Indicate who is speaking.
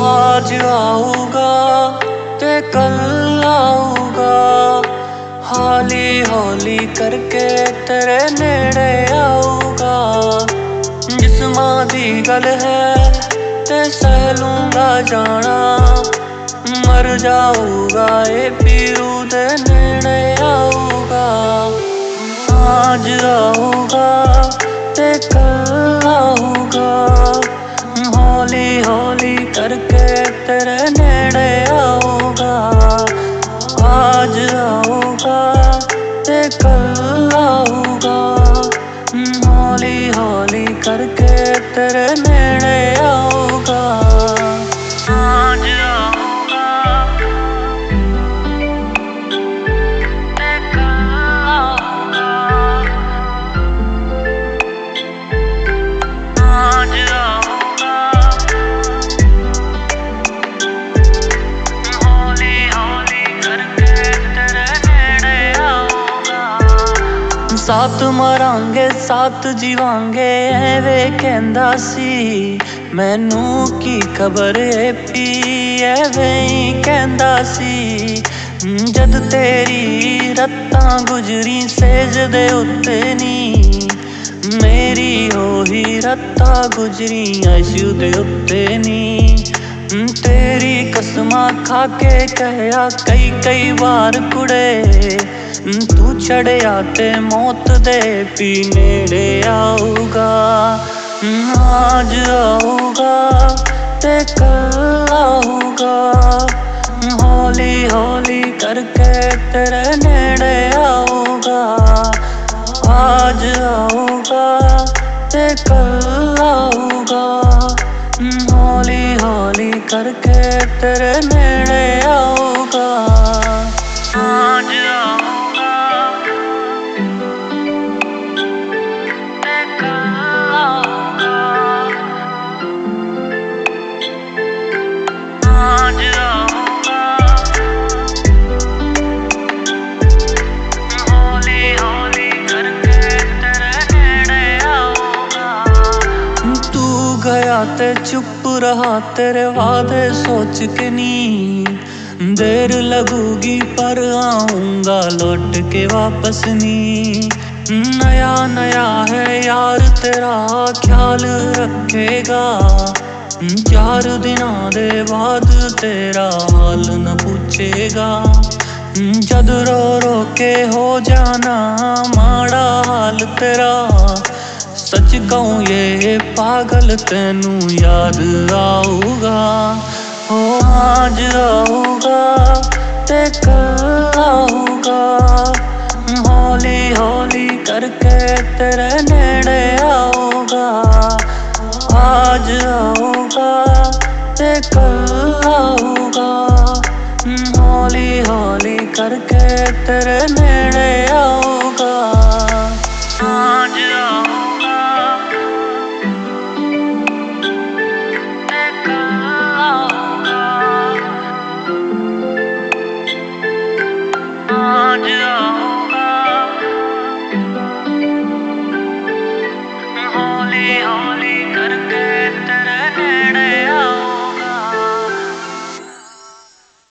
Speaker 1: आज आऊगा ते कल आऊगा, हौली हौली करके तेरे नेड़े आऊगा। जिस्मां दी गल है ते सह लूंगा जाना, मर जाऊगा ये पीरू दे नेड़े आऊगा। आज आऊगा ते कल आऊगा, हौली हौली करके तेरे नेड़े आऊगा। आज आऊगा ते कल आऊगा, हौली हौली करके तेरे नेड़े आऊगा। आज आऊगा ते कल आऊगा, आज आऊगा हौली हौली करके तेरे नेड़े आऊगा। साथ मरांगे साथ जीवांगे एवें कहंदा सी, मैनू की खबर ए पी एवें ही कहंदा सी। जद तेरी रत्तां गुजरी सेज दे उत्ते नी, मेरी होही रत्तां गुजरी आशू दे उत्ते नी। तेरी कसमां खा के कहया कई कई बार कुड़े, तू छड़िया ते मौत दे पी नेड़े आऊगा। आज आऊगा ते कल आऊगा, हौली हौली करके तेरे नेड़े आऊगा। आज आऊगा ते कल आऊगा, हौली हौली करके तेरे नेड़े आऊगा। आज आऊगा ते कल आऊगा, आज आऊगा हौली हौली करके तेरे नेड़े आऊगा। तू गया ते चुप रहा तेरे वादे सोच के नी, देर लगूगी पर आऊंगा लौट के वापस नी। नया नया है यार तेरा ख्याल रखेगा, 4 दिनां दे बाद तेरा हाल न पूछेगा। जद रो रो के हो जाना माड़ा हाल तेरा, सच कहूँ ये पागल तेनू याद आऊगा। ओ आज आऊगा ते कल आऊगा, हौली हौली करके तेरे नेड़े आऊगा। आज आऊगा ते कल आऊगा, हौली हौली करके तेरे नेड़े आऊगा। आज